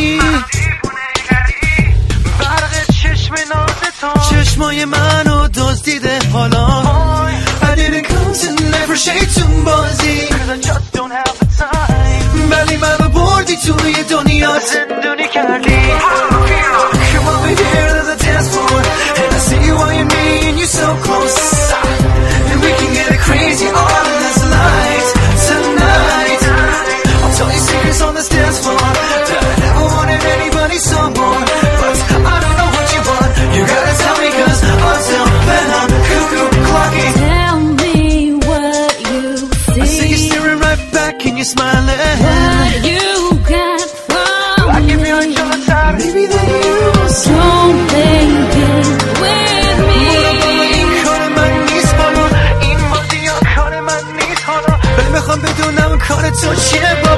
برق چشم ناز تو چشمای منو دزدیده حالا I didn't come to never shade to بازی Cause I just don't have the time ولی منو بردی توی دنیات زندونی کردی Come over here to the dance floor And I see you on your knee and you're so close And we can get it crazy all in this light tonight I'll tell you secrets on this dance floor That I never wanted anybody so more But I don't know what you want You gotta tell me cause until then I'm cuckoo clocking Tell me what you see. I see you staring right back and you're smiling What you got from I give you a me. shot time Maybe that you was Don't think it with me. این کار من نیست بالا این بازی ها کار من نیست حالا ولی میخوام بدونم کار تو چیه